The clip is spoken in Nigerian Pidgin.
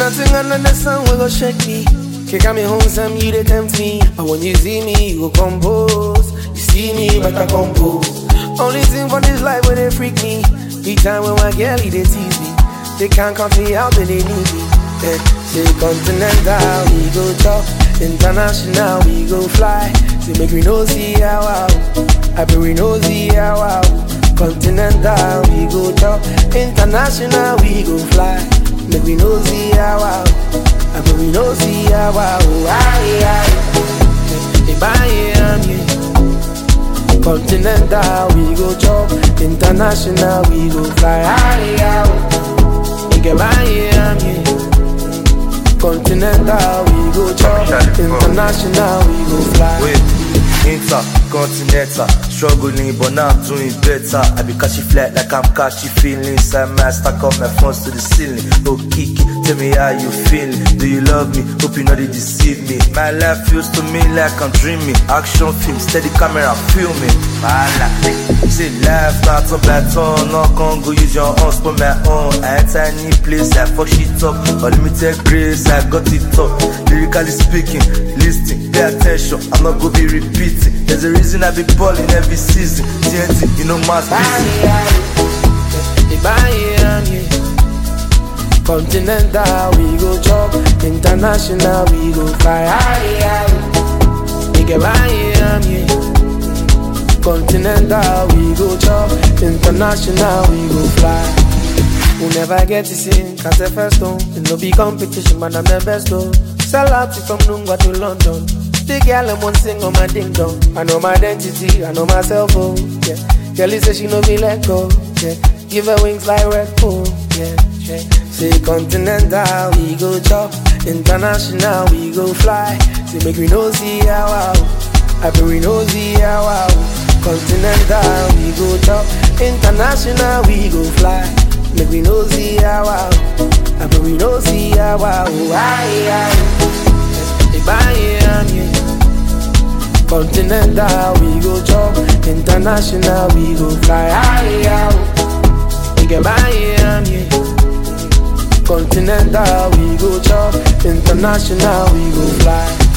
nothing under the sun will go shake me. Kick me home, some you they tempt me. But when you see me, you go compose. You see me, but I compose. Only thing for this life where they freak me. Each time when my girl, they tease me. They can't come to me out, but they need me. Yeah. Say continental, we go talk. International, we go fly. Say make we know see how wow. I bet we know see how wow. Continental, we go talk. International, we go fly. Make we know see how wow. I bet we know see how wow. Continental, we go talk. International, we go fly. Continental, we go chop. International, we go fly. Wait, intercontinental, struggling but now I'm doing better. I be catching flat like I'm catching feelings. I might stack up my phones to the ceiling. Oh Kiki, tell me how you feeling. Do you love me? Hope you know they deceive me. My life feels to me like I'm dreaming. Action film, steady camera, filming. See life starts up by turn. No can go use your hands for my own. I enter any place, I fuck shit up. Unlimited grace, I got it up. Lyrically speaking, listening, pay attention. I'm not gonna be repeating. There's a reason I be balling every season. TNT, you know mass busy. Continental, we go chop. International, we go fly. Continental, we go chop. International, we go fly. We never get to sing, cause the first one. It no be competition, but I'm the best though. Sell out from Nungwa to London. The girl I'm on sing on my ding dong. I know my identity, I know myself, oh yeah. Kelly says she know me let go, yeah. Give her wings like Red Bull, yeah, yeah. Say continental, we go chop. International, we go fly. Say make we know see how wow. I bet we know see how wow. Continental, we go chop. International, we go fly. Make we know see how wow. I bet we know see how wow. Continental, we go chop. International, we go fly. Continental, we go chop. International, we go fly.